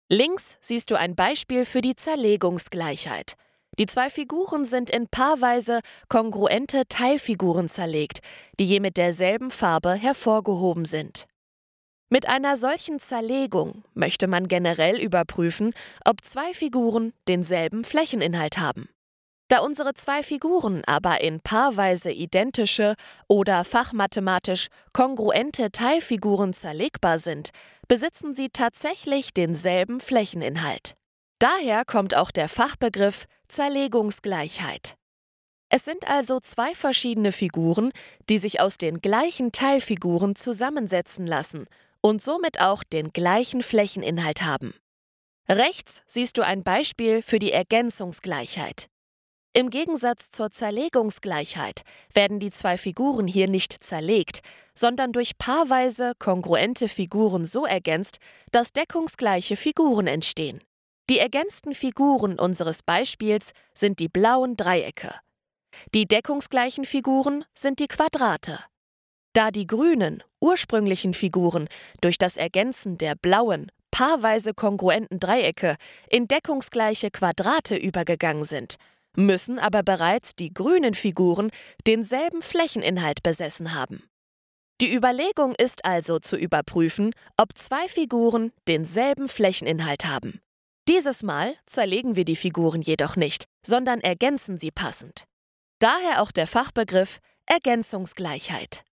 Links siehst du ein Beispiel für die Zerlegungsgleichheit. Die zwei Figuren sind in paarweise kongruente Teilfiguren zerlegt, die je mit derselben Farbe hervorgehoben sind. Mit einer solchen Zerlegung möchte man generell überprüfen, ob zwei Figuren denselben Flächeninhalt haben. Da unsere zwei Figuren aber in paarweise identische oder fachmathematisch kongruente Teilfiguren zerlegbar sind, besitzen sie tatsächlich denselben Flächeninhalt. Daher kommt auch der Fachbegriff Zerlegungsgleichheit. Es sind also zwei verschiedene Figuren, die sich aus den gleichen Teilfiguren zusammensetzen lassen und somit auch den gleichen Flächeninhalt haben. Rechts siehst du ein Beispiel für die Ergänzungsgleichheit. Im Gegensatz zur Zerlegungsgleichheit werden die zwei Figuren hier nicht zerlegt, sondern durch paarweise kongruente Figuren so ergänzt, dass deckungsgleiche Figuren entstehen. Die ergänzten Figuren unseres Beispiels sind die blauen Dreiecke. Die deckungsgleichen Figuren sind die Quadrate. Da die grünen, ursprünglichen Figuren durch das Ergänzen der blauen, paarweise kongruenten Dreiecke in deckungsgleiche Quadrate übergegangen sind, müssen aber bereits die grünen Figuren denselben Flächeninhalt besessen haben. Die Überlegung ist also zu überprüfen, ob zwei Figuren denselben Flächeninhalt haben. Dieses Mal zerlegen wir die Figuren jedoch nicht, sondern ergänzen sie passend. Daher auch der Fachbegriff Ergänzungsgleichheit.